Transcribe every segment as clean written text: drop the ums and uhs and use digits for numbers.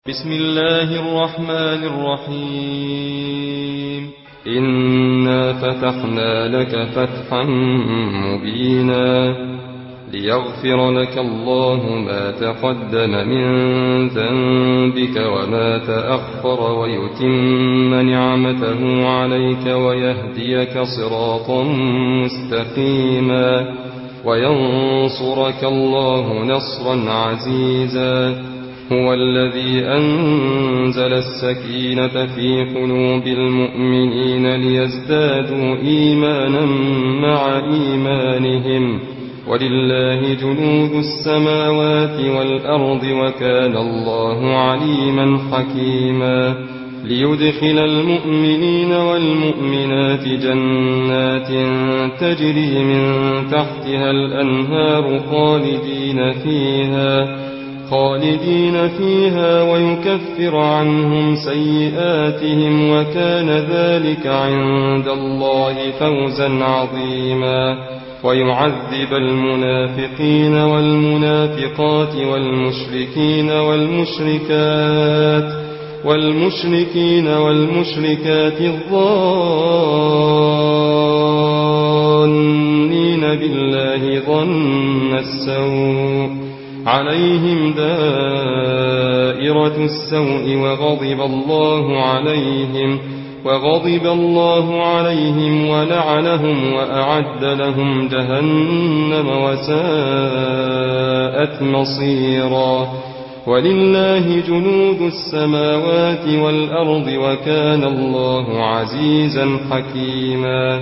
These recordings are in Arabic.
بسم الله الرحمن الرحيم إنا فتحنا لك فتحا مبينا ليغفر لك الله ما تقدم من ذنبك وما تأخر ويتم نعمته عليك ويهديك صراطا مستقيما وينصرك الله نصرا عزيزا هو الذي أنزل السكينة في قلوب المؤمنين ليزدادوا إيمانا مع إيمانهم ولله جنود السماوات والأرض وكان الله عليما حكيما ليدخل المؤمنين والمؤمنات جنات تجري من تحتها الأنهار خالدين فيها ويكفر عنهم سيئاتهم وكان ذلك عند الله فوزا عظيما ويعذب المنافقين والمنافقات والمشركات الظانين بالله ظن السوء عليهم دائرة السوء وغضب الله عليهم ولعنهم وأعد لهم جهنم وساءت مصيرا ولله جنود السماوات والأرض وكان الله عزيزا حكيما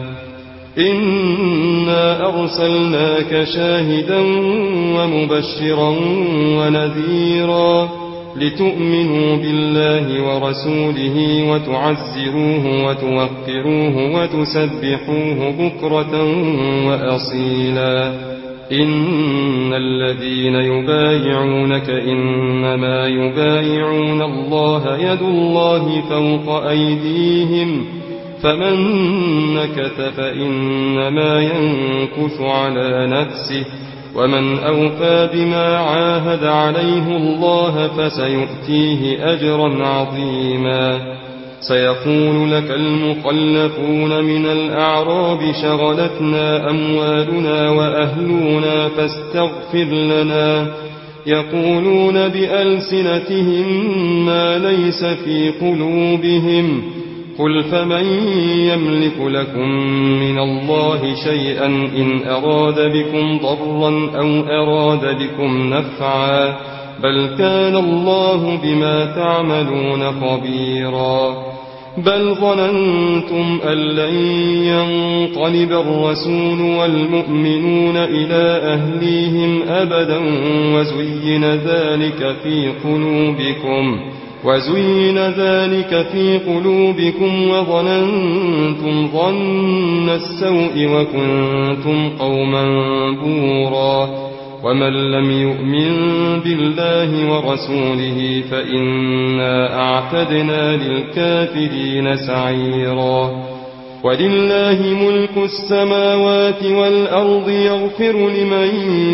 إنا أرسلناك شاهدا ومبشرا ونذيرا لتؤمنوا بالله ورسوله وتعزروه وتوقروه وتسبحوه بكرة وأصيلا إن الذين يبايعونك إنما يبايعون الله يد الله فوق أيديهم فمن نكث فإنما ينكث على نفسه ومن أوفى بما عاهد عليه الله فسيؤتيه أجرا عظيما سيقول لك المخلفون من الأعراب شغلتنا أموالنا وأهلنا فاستغفر لنا يقولون بألسنتهم ما ليس في قلوبهم قل فمن يملك لكم من الله شيئا إن أراد بكم ضرا أو أراد بكم نفعا بل كان الله بما تعملون خبيرا بل ظننتم أن لن ينقلب الرسول والمؤمنون إلى أهليهم أبدا وزين ذلك في قلوبكم وظننتم ظن السوء وكنتم قوما بورا ومن لم يؤمن بالله ورسوله فإنا أعتدنا للكافرين سعيرا ولله ملك السماوات والأرض يغفر لمن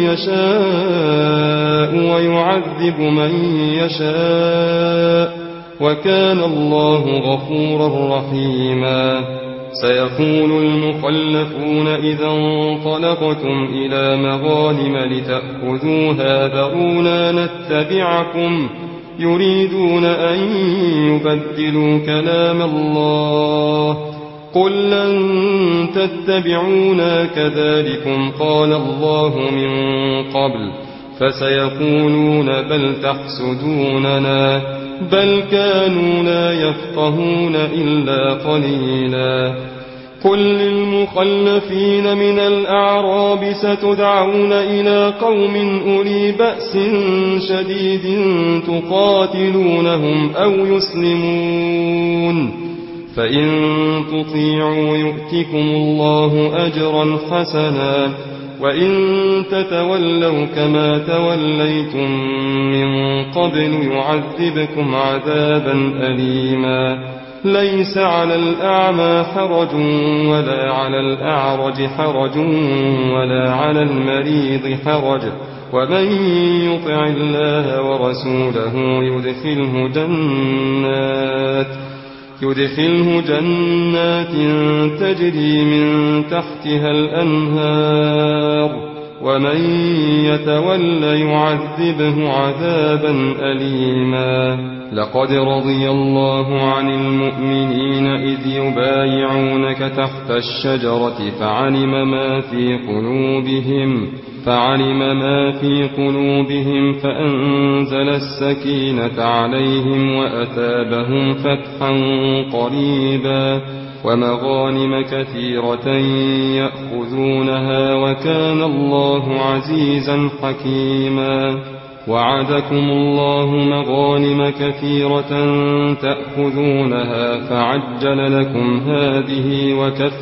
يشاء ويعذب من يشاء وكان الله غفورا رحيما سيقول المخلفون إذا انطلقتم إلى مغانم لتأخذوها ذرونا نتبعكم يريدون أن يبدلوا كلام الله قل لن تتبعونا كذلكم قال الله من قبل فسيقولون بل تحسدوننا بل كانوا لا يفقهون إلا قليلا قل للمخلفين من الأعراب ستدعون إلى قوم أولي بأس شديد تقاتلونهم أو يسلمون فإن تطيعوا يؤتكم الله أجرا حسنا وإن تتولوا كما توليتم من قبل يعذبكم عذابا أليما ليس على الأعمى حرج ولا على الأعرج حرج ولا على المريض حرج ومن يطع الله ورسوله يدخله جنات تجري من تحتها الأنهار ومن يتول يعذبه عذابا أليما لقد رضي الله عن المؤمنين إذ يبايعونك تحت الشجرة فعلم ما في قلوبهم فأنزل السكينة عليهم وأثابهم فتحا قريبا ومغانم كثيرة يأخذونها وكان الله عزيزا حكيما وعدكم الله مغانم كثيرة تأخذونها فعجل لكم هذه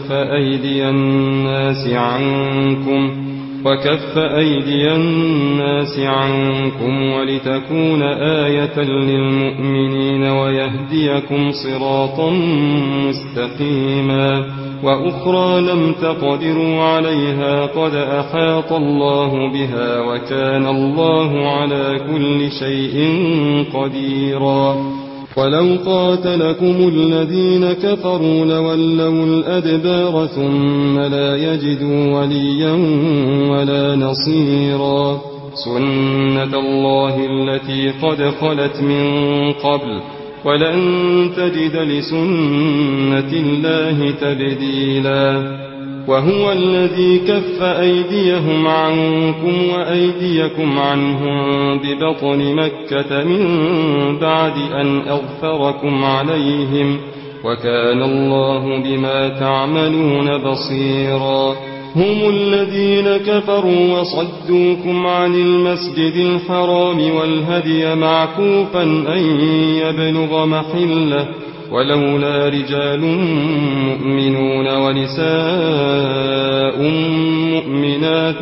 وكف أيدي الناس عنكم ولتكون آية للمؤمنين ويهديكم صراطا مستقيما وأخرى لم تقدروا عليها قد أحاط الله بها وكان الله على كل شيء قديرا ولو قاتلكم الذين كفروا لولوا الأدبار ثم لا يجدوا وليا ولا نصيرا سنة الله التي قد خلت من قبل ولن تجد لسنة الله تبديلا وهو الذي كف أيديهم عنكم وأيديكم عنهم ببطن مكة من بعد أن أظفركم عليهم وكان الله بما تعملون بصيرا هم الذين كفروا وصدوكم عن المسجد الحرام والهدي معكوفا أن يبلغ محله ولولا رجال مؤمنون ونساء مؤمنات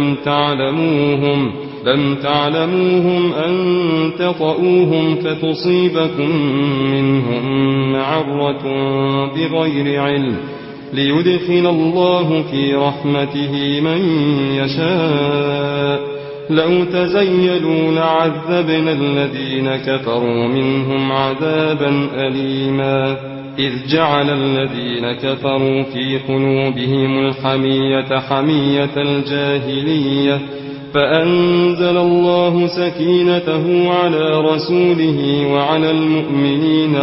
لم تعلموهم أن تطؤوهم فتصيبكم منهم معرة بغير علم ليدخل الله في رحمته من يشاء لو تزيلوا لعذبنا الذين كفروا منهم عذابا أليما إذ جعل الذين كفروا في قلوبهم الحمية حمية الجاهلية فأنزل الله سكينته على رسوله وعلى المؤمنين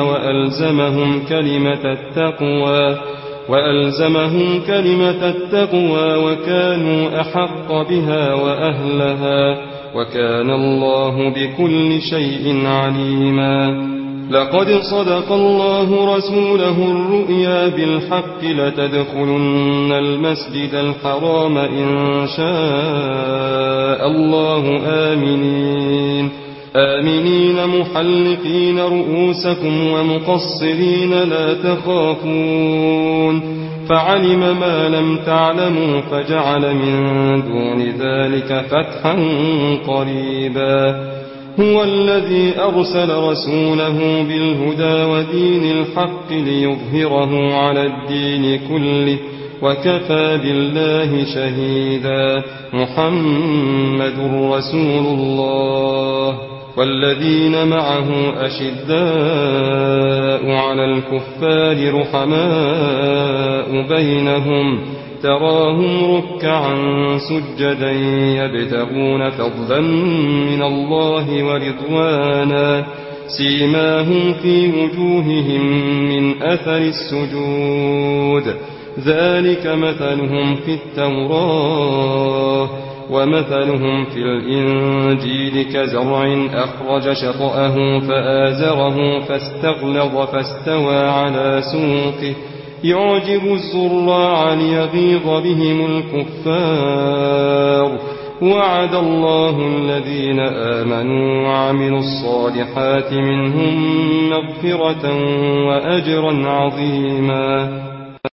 وألزمهم كلمة التقوى وكانوا أحق بها وأهلها وكان الله بكل شيء عليما لقد صدق الله رسوله الرؤيا بالحق لتدخلن المسجد الحرام إن شاء الله آمنين محلقين رؤوسكم ومقصرين لا تخافون فعلم ما لم تعلموا فجعل من دون ذلك فتحا قريبا هو الذي أرسل رسوله بالهدى ودين الحق ليظهره على الدين كله وكفى بالله شهيدا محمد رسول الله والذين معه أشداء على الكفار رحماء بينهم تراهم ركعا سجدا يبتغون فضلا من الله ورضوانا سيماهم في وجوههم من أثر السجود ذلك مثلهم في التوراة ومثلهم في الإنجيل كزرع أخرج شطأه فآزره فاستغلظ فاستوى على سوقه يعجب الزراع ليغيظ بهم الكفار وعد الله الذين آمنوا وعملوا الصالحات منهم مغفرة وأجرا عظيما